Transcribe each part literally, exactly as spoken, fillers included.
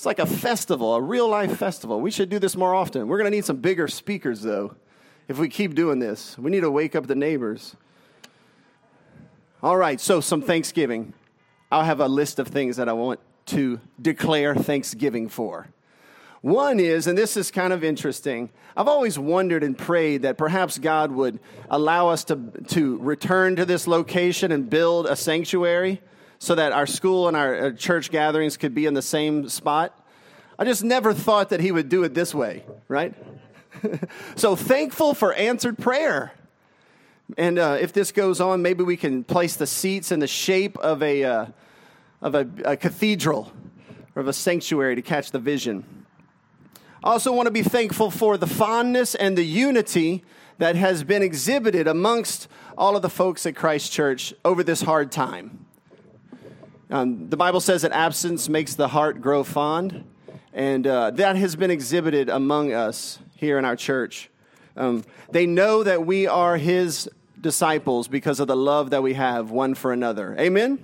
It's like a festival, a real-life festival. We should do this more often. We're going to need some bigger speakers, though, if we keep doing this. We need to wake up the neighbors. All right, so some Thanksgiving. I'll have a list of things that I want to declare Thanksgiving for. One is, and this is kind of interesting, I've always wondered and prayed that perhaps God would allow us to, to return to this location and build a sanctuary so that our school and our, our church gatherings could be in the same spot. I just never thought that he would do it this way, right? So thankful for answered prayer. And uh, if this goes on, maybe we can place the seats in the shape of a uh, of a, a cathedral or of a sanctuary to catch the vision. I also want to be thankful for the fondness and the unity that has been exhibited amongst all of the folks at Christ Church over this hard time. Um, the Bible says that absence makes the heart grow fond, and uh, that has been exhibited among us here in our church. Um, they know that we are his disciples because of the love that we have one for another. Amen?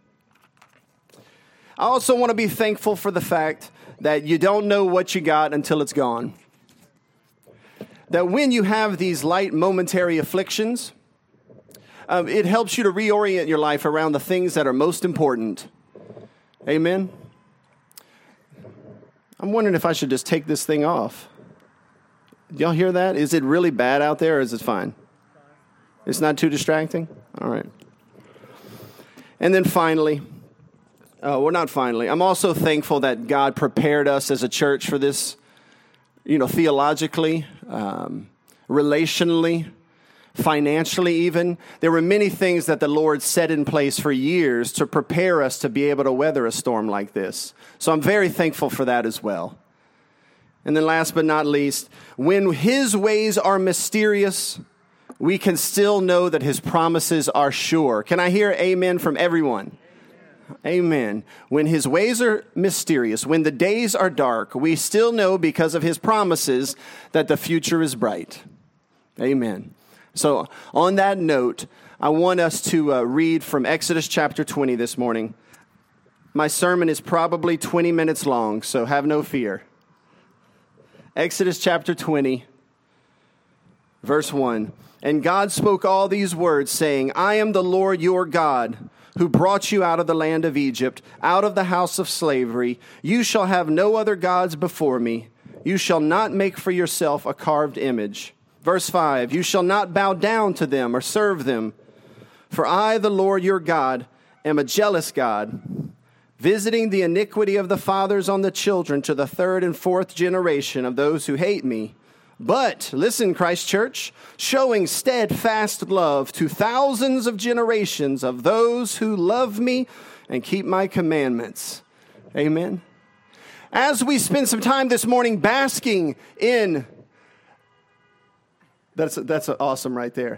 I also want to be thankful for the fact that you don't know what you got until it's gone. That when you have these light momentary afflictions, um, it helps you to reorient your life around the things that are most important. Amen? I'm wondering if I should just take this thing off. Y'all hear that? Is it really bad out there or is it fine? It's not too distracting? All right. And then finally, Uh, well, not finally. I'm also thankful that God prepared us as a church for this, you know, theologically, um, relationally, financially even. There were many things that the Lord set in place for years to prepare us to be able to weather a storm like this. So I'm very thankful for that as well. And then last but not least, when his ways are mysterious, we can still know that his promises are sure. Can I hear amen from everyone? Amen. When his ways are mysterious, when the days are dark, we still know because of his promises that the future is bright. Amen. So on that note, I want us to uh, read from Exodus chapter twenty this morning. My sermon is probably twenty minutes long, so have no fear. Exodus chapter twenty, verse one. And God spoke all these words, saying, I am the Lord your God, who brought you out of the land of Egypt, out of the house of slavery. You shall have no other gods before me. You shall not make for yourself a carved image. Verse five, you shall not bow down to them or serve them. For I, the Lord your God, am a jealous God, visiting the iniquity of the fathers on the children to the third and fourth generation of those who hate me. But, listen, Christ Church, showing steadfast love to thousands of generations of those who love me and keep my commandments. Amen. As we spend some time this morning basking in, that's, that's awesome right there.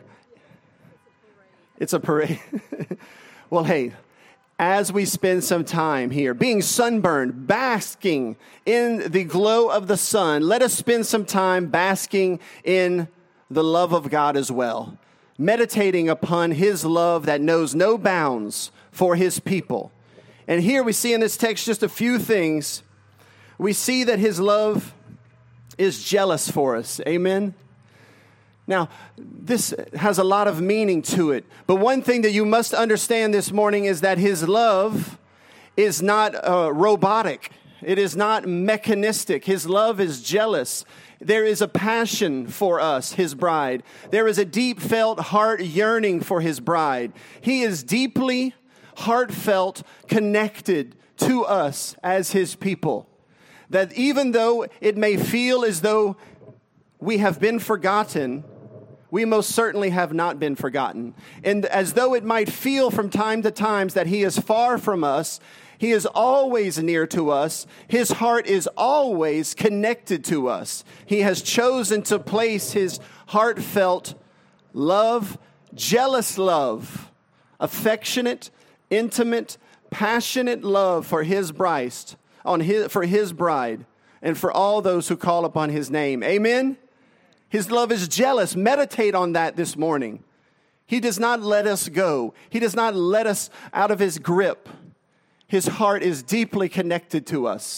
It's a parade. Well, hey, as we spend some time here being sunburned, basking in the glow of the sun, let us spend some time basking in the love of God as well, meditating upon his love that knows no bounds for his people. And here we see in this text just a few things. We see that his love is jealous for us. Amen. Now, this has a lot of meaning to it. But one thing that you must understand this morning is that his love is not uh, robotic. It is not mechanistic. His love is jealous. There is a passion for us, his bride. There is a deep felt heart yearning for his bride. He is deeply, heartfelt, connected to us as his people. That even though it may feel as though we have been forgotten, we most certainly have not been forgotten. And as though it might feel from time to time that he is far from us, he is always near to us. His heart is always connected to us. He has chosen to place his heartfelt love, jealous love, affectionate, intimate, passionate love for his bride, on his, for his bride, and for all those who call upon his name. Amen? His love is jealous. Meditate on that this morning. He does not let us go. He does not let us out of his grip. His heart is deeply connected to us.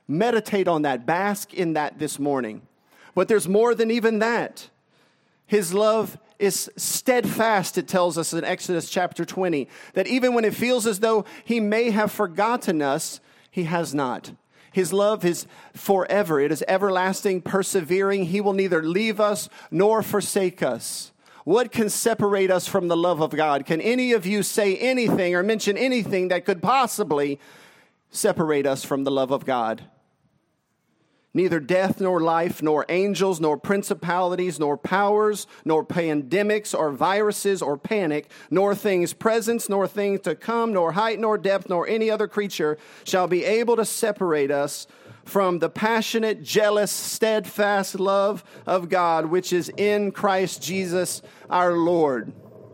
Meditate on that. Bask in that this morning. But there's more than even that. His love is steadfast, it tells us in Exodus chapter twenty, that even when it feels as though he may have forgotten us, he has not. His love is forever. It is everlasting, persevering. He will neither leave us nor forsake us. What can separate us from the love of God? Can any of you say anything or mention anything that could possibly separate us from the love of God? Neither death nor life, nor angels, nor principalities, nor powers, nor pandemics, or viruses, or panic, nor things present, nor things to come, nor height, nor depth, nor any other creature shall be able to separate us from the passionate, jealous, steadfast love of God, which is in Christ Jesus our Lord.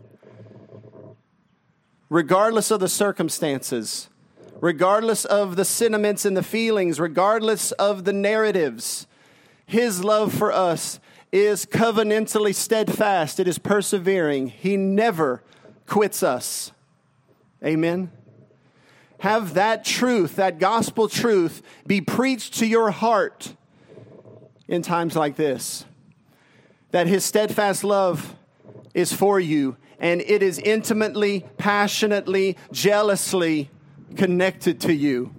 Regardless of the circumstances, regardless of the sentiments and the feelings, regardless of the narratives, his love for us is covenantally steadfast. It is persevering. He never quits us. Amen. Have that truth, that gospel truth, be preached to your heart in times like this. That his steadfast love is for you, and it is intimately, passionately, jealously connected to you.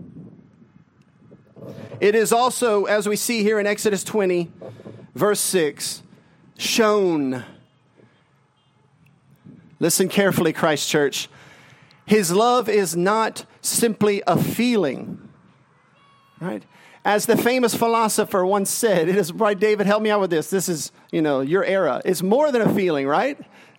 It is also, as we see here in Exodus twenty, verse six, shown. Listen carefully, Christ Church. His love is not simply a feeling, right? As the famous philosopher once said, it is right, David, help me out with this. This is, you know, your era. It's more than a feeling, right?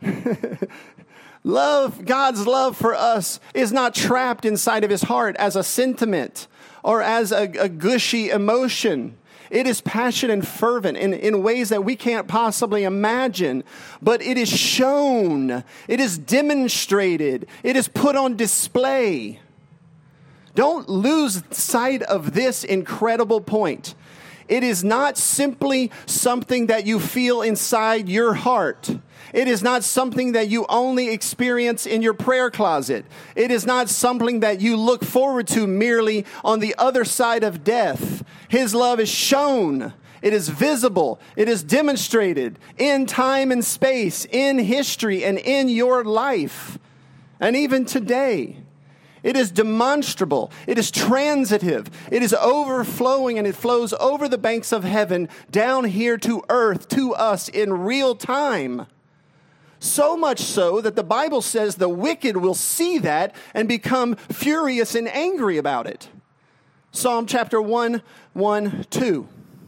Love, God's love for us is not trapped inside of his heart as a sentiment or as a, a gushy emotion. It is passionate and fervent in, in ways that we can't possibly imagine, but it is shown, it is demonstrated, it is put on display. Don't lose sight of this incredible point. It is not simply something that you feel inside your heart. It is not something that you only experience in your prayer closet. It is not something that you look forward to merely on the other side of death. His love is shown. It is visible. It is demonstrated in time and space, in history, and in your life. And even today, it is demonstrable. It is transitive. It is overflowing, and it flows over the banks of heaven down here to earth, to us in real time. So much so that the Bible says the wicked will see that and become furious and angry about it. Psalm chapter one, one, two.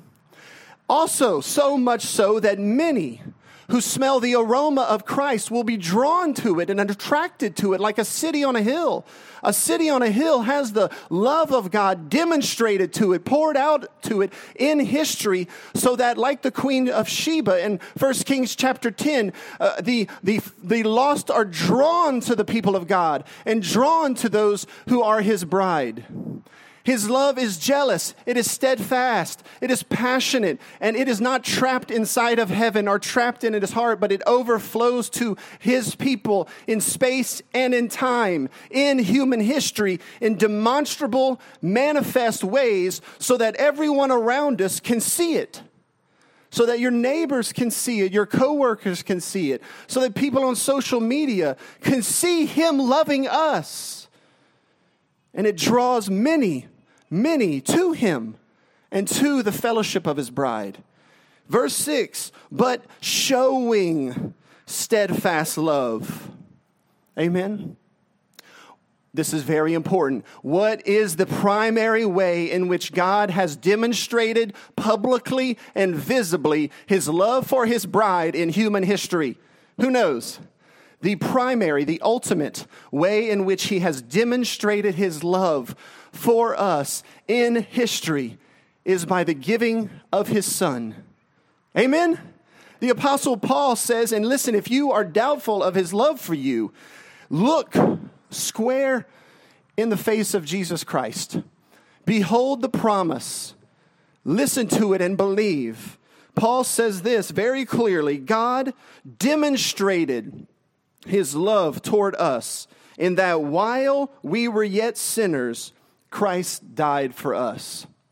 Also, so much so that many who smell the aroma of Christ will be drawn to it and attracted to it like a city on a hill. A city on a hill has the love of God demonstrated to it, poured out to it in history, so that like the Queen of Sheba in First Kings chapter ten, uh, the, the, the lost are drawn to the people of God and drawn to those who are his bride. His love is jealous, it is steadfast, it is passionate, and it is not trapped inside of heaven or trapped in his heart, but it overflows to his people in space and in time, in human history, in demonstrable, manifest ways, so that everyone around us can see it. So that your neighbors can see it, your coworkers can see it, so that people on social media can see him loving us. And it draws many, many to him and to the fellowship of his bride. Verse six, but showing steadfast love. Amen. This is very important. What is the primary way in which God has demonstrated publicly and visibly his love for his bride in human history? Who knows? The primary, the ultimate way in which he has demonstrated his love for us in history is by the giving of his son. Amen? The Apostle Paul says, and listen, if you are doubtful of his love for you, look square in the face of Jesus Christ. Behold the promise. Listen to it and believe. Paul says this very clearly: God demonstrated his love toward us in that while we were yet sinners, Christ died for us.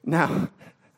Now,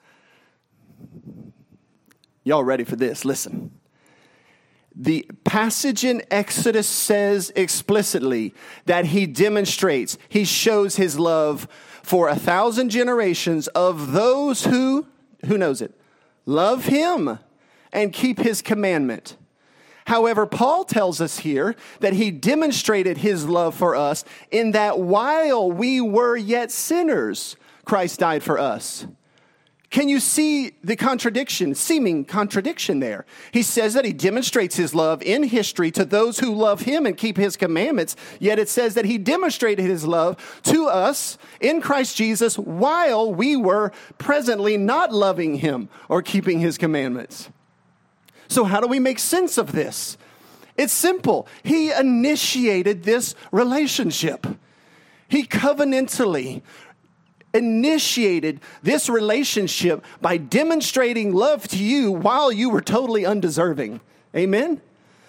y'all ready for this? Listen. The passage in Exodus says explicitly that he demonstrates, he shows his love for a thousand generations of those who, who knows it, love him and keep his commandment. However, Paul tells us here that he demonstrated his love for us in that while we were yet sinners, Christ died for us. Can you see the contradiction, seeming contradiction there? He says that he demonstrates his love in history to those who love him and keep his commandments, yet it says that he demonstrated his love to us in Christ Jesus while we were presently not loving him or keeping his commandments. So how do we make sense of this? It's simple. He initiated this relationship. He covenantally initiated this relationship by demonstrating love to you while you were totally undeserving. Amen?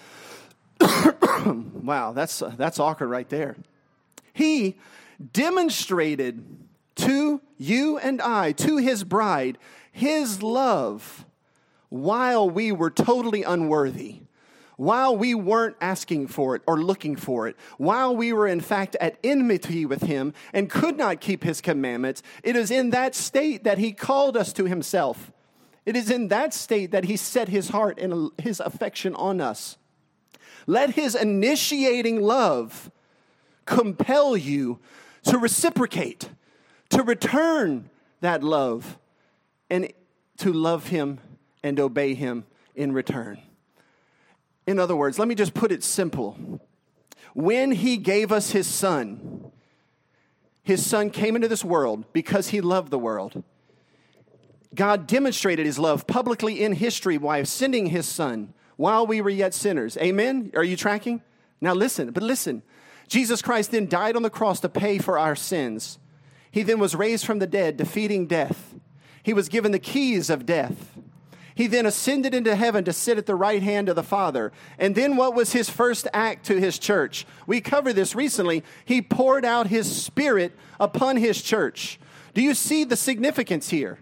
Wow, that's, that's awkward right there. He demonstrated to you and I, to his bride, his love while we were totally unworthy. While we weren't asking for it or looking for it, while we were in fact at enmity with him and could not keep his commandments, it is in that state that he called us to himself. It is in that state that he set his heart and his affection on us. Let his initiating love compel you to reciprocate, to return that love, and to love him and obey him in return. In other words, let me just put it simple. When he gave us his son, his son came into this world because he loved the world. God demonstrated his love publicly in history by sending his son while we were yet sinners. Amen? Are you tracking? Now listen, but listen. Jesus Christ then died on the cross to pay for our sins. He then was raised from the dead, defeating death. He was given the keys of death. He then ascended into heaven to sit at the right hand of the Father. And then what was his first act to his church? We covered this recently. He poured out his Spirit upon his church. Do you see the significance here?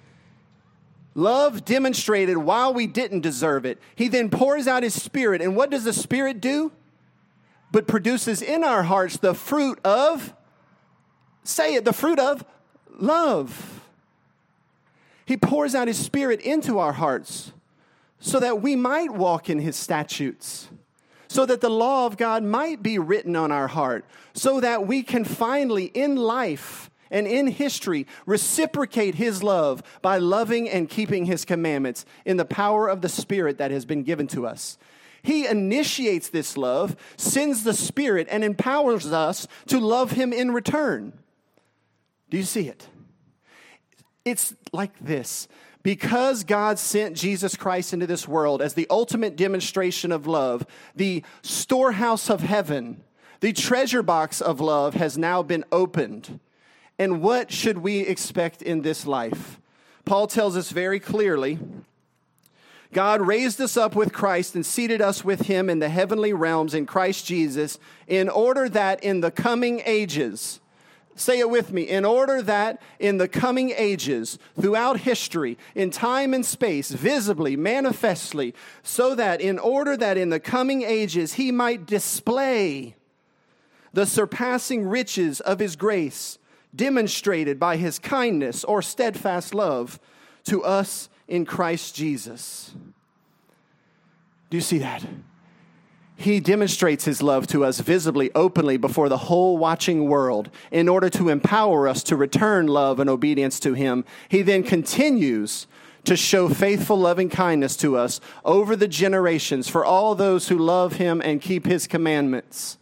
Love demonstrated while we didn't deserve it. He then pours out his Spirit. And what does the Spirit do? But produces in our hearts the fruit of, say it, the fruit of love. He pours out his Spirit into our hearts so that we might walk in his statutes, so that the law of God might be written on our heart, so that we can finally in life and in history reciprocate his love by loving and keeping his commandments in the power of the Spirit that has been given to us. He initiates this love, sends the Spirit, and empowers us to love him in return. Do you see it? It's like this. Because God sent Jesus Christ into this world as the ultimate demonstration of love, the storehouse of heaven, the treasure box of love has now been opened. And what should we expect in this life? Paul tells us very clearly, God raised us up with Christ and seated us with him in the heavenly realms in Christ Jesus, in order that in the coming ages, say it with me, in order that in the coming ages, throughout history, in time and space, visibly, manifestly, so that in order that in the coming ages he might display the surpassing riches of his grace, demonstrated by his kindness or steadfast love to us in Christ Jesus. Do you see that? He demonstrates his love to us visibly, openly, before the whole watching world in order to empower us to return love and obedience to him. He then continues to show faithful, loving kindness to us over the generations for all those who love him and keep his commandments.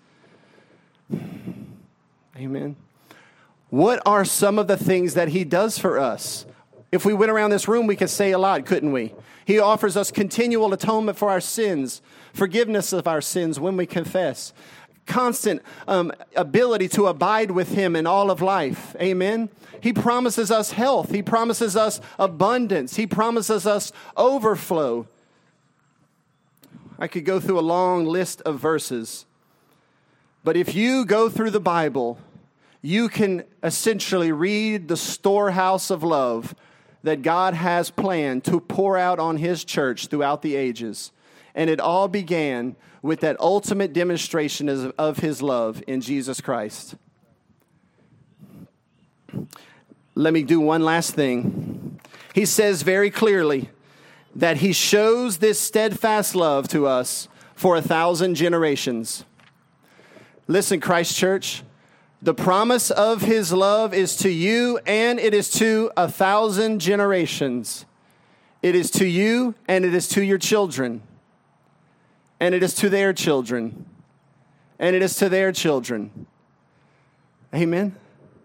Amen. What are some of the things that he does for us? If we went around this room, we could say a lot, couldn't we? He offers us continual atonement for our sins, forgiveness of our sins when we confess, constant um, ability to abide with him in all of life. Amen. He promises us health. He promises us abundance. He promises us overflow. I could go through a long list of verses, but if you go through the Bible, you can essentially read the storehouse of love that God has planned to pour out on his church throughout the ages. And it all began with that ultimate demonstration of his love in Jesus Christ. Let me do one last thing. He says very clearly that he shows this steadfast love to us for a thousand generations. Listen, Christ Church, the promise of his love is to you and it is to a thousand generations. It is to you and it is to your children. And it is to their children. And it is to their children. Amen.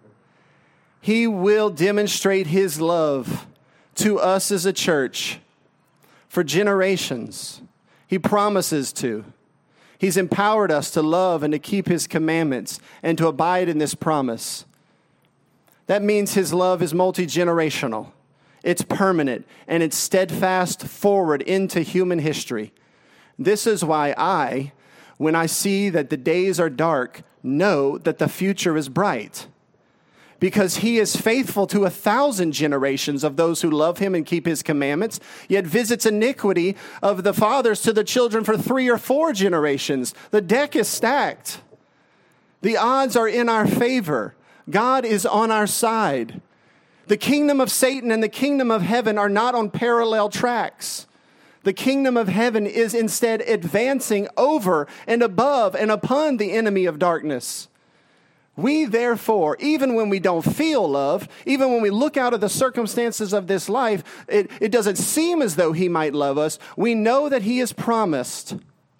He will demonstrate his love to us as a church for generations. He promises to. He's empowered us to love and to keep his commandments and to abide in this promise. That means his love is multi-generational. It's permanent and it's steadfast forward into human history. This is why I, when I see that the days are dark, know that the future is bright. Because he is faithful to a thousand generations of those who love him and keep his commandments, yet visits iniquity of the fathers to the children for three or four generations. The deck is stacked. The odds are in our favor. God is on our side. The kingdom of Satan and the kingdom of heaven are not on parallel tracks. The kingdom of heaven is instead advancing over and above and upon the enemy of darkness. We, therefore, even when we don't feel love, even when we look out of the circumstances of this life, it, it doesn't seem as though he might love us. We know that he has promised.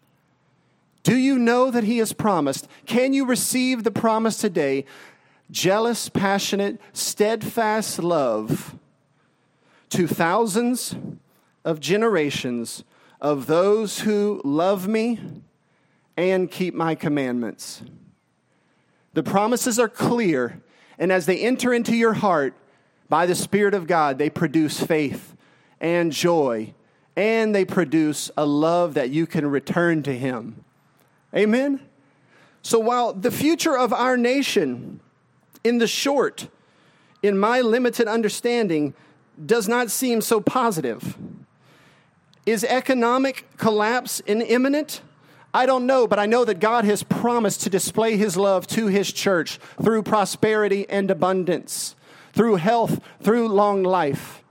Do you know that he has promised? Can you receive the promise today? Jealous, passionate, steadfast love to thousands of generations of those who love me and keep my commandments. The promises are clear, and as they enter into your heart by the Spirit of God, they produce faith and joy, and they produce a love that you can return to him. Amen? So while the future of our nation, in the short, in my limited understanding, does not seem so positive, is economic collapse imminent? I don't know, but I know that God has promised to display his love to his church through prosperity and abundance, through health, through long life.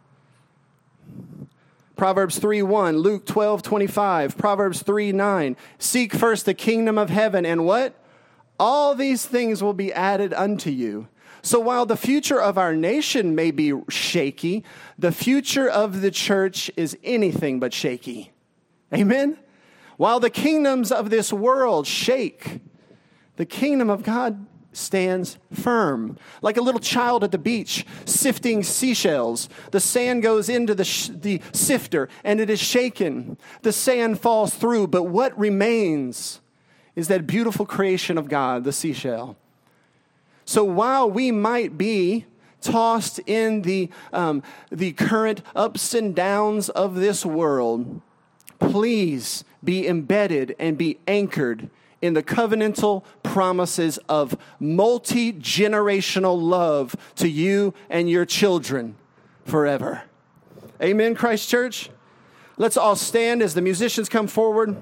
Proverbs three one, Luke twelve twenty-five, Proverbs three nine. Seek first the kingdom of heaven, and what? All these things will be added unto you. So while the future of our nation may be shaky, the future of the church is anything but shaky. Amen? While the kingdoms of this world shake, the kingdom of God stands firm. Like a little child at the beach sifting seashells. The sand goes into the, sh- the sifter and it is shaken. The sand falls through, but what remains is that beautiful creation of God, the seashell. So while we might be tossed in the, um, the current ups and downs of this world, please be embedded and be anchored in the covenantal promises of multi-generational love to you and your children forever. Amen, Christ Church? Let's all stand as the musicians come forward.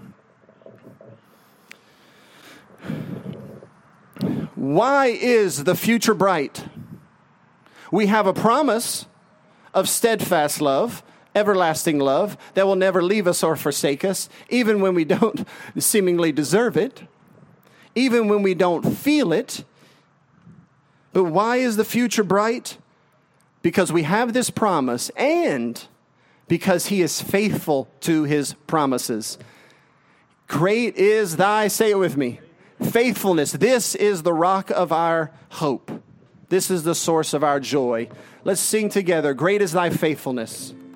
Why is the future bright? We have a promise of steadfast love, everlasting love that will never leave us or forsake us, even when we don't seemingly deserve it, even when we don't feel it. But why is the future bright? Because we have this promise and because he is faithful to his promises. Great is thy, say it with me, faithfulness. This is the rock of our hope. This is the source of our joy. Let's sing together. Great is thy faithfulness.